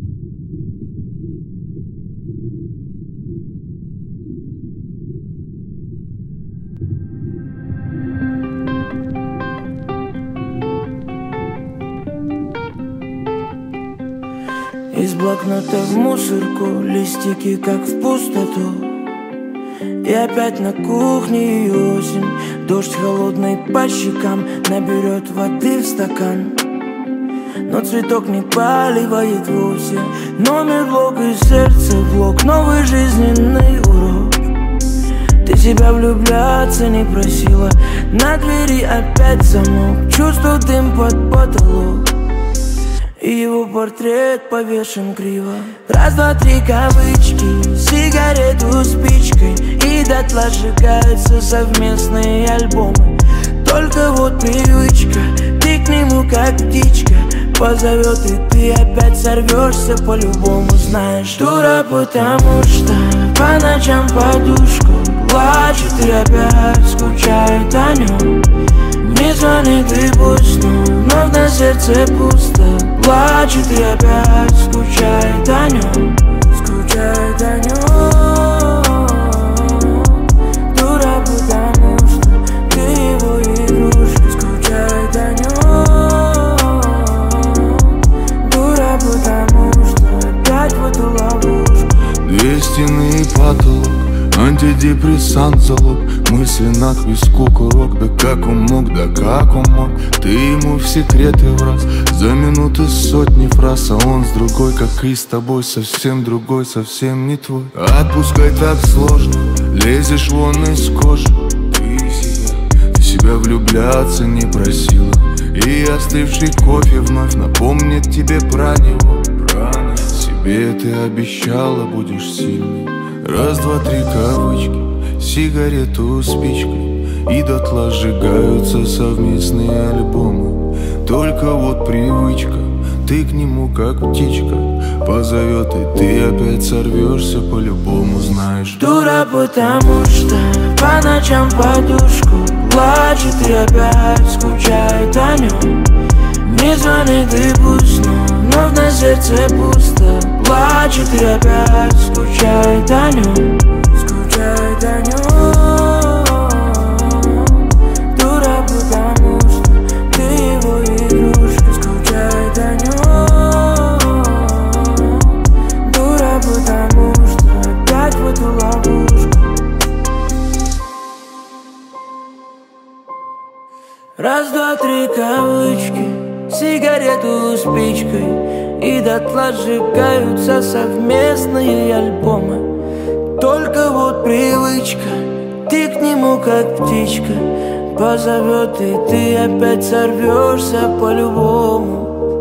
Из блокнота в мусорку, листики как в пустоту. И опять на кухне и осень. Дождь холодный по щекам наберет воды в стакан. Но цветок не поливает вовсе. Номер блок и сердце блок. Новый жизненный урок. Ты себя влюбляться не просила. На двери опять замок. Чувствую дым под потолок. И его портрет повешен криво. Раз, два, три кавычки, сигарету спичкой. И дотла сжигаются совместные альбомы. Только вот привычка, ты к нему как птичка. Позовет и ты опять сорвешься по-любому. Знаешь, дура, потому что по ночам подушку плачет и опять скучает о нем. Не звонит и пусть, но на сердце пусто. Плачет и опять скучает о нем. Скучает о нем. Дура, потому что ты его игрушка. Скучает о нем. Дура, потому что опять в эту ловушку. Две стены и потолок, антидепрессант залог. Мысли на виску курок. Да как он мог, да как он мог. Ты ему в секреты враз. За минуты сотни фраз. А он с другой, как и с тобой. Совсем другой, совсем не твой. Отпускай так сложно. Лезешь вон из кожи. Ты себя влюбляться не просила. И остывший кофе вновь напомнит тебе про него. Себе ты обещала, будешь сильной. Раз, два, три кавычки, сигарету спичкой. И дотла сжигаются совместные альбомы. Только вот привычка, ты к нему как птичка. Позовет и ты опять сорвешься по-любому. Знаешь, дура, потому что по ночам подушку плачет и опять скучает о нем. Не звонит и пусть, но на сердце пусто. Плачет и опять скучает о нем. Скучает о нем. Дура, потому что ты его игрушка. Скучает о нем. Дура, потому что опять в эту ловушку. Раз, два, три кавычки, сигарету спичкой. И дотла сжигаются совместные альбомы. Только вот привычка, ты к нему как птичка. Позовет и ты опять сорвешься по-любому.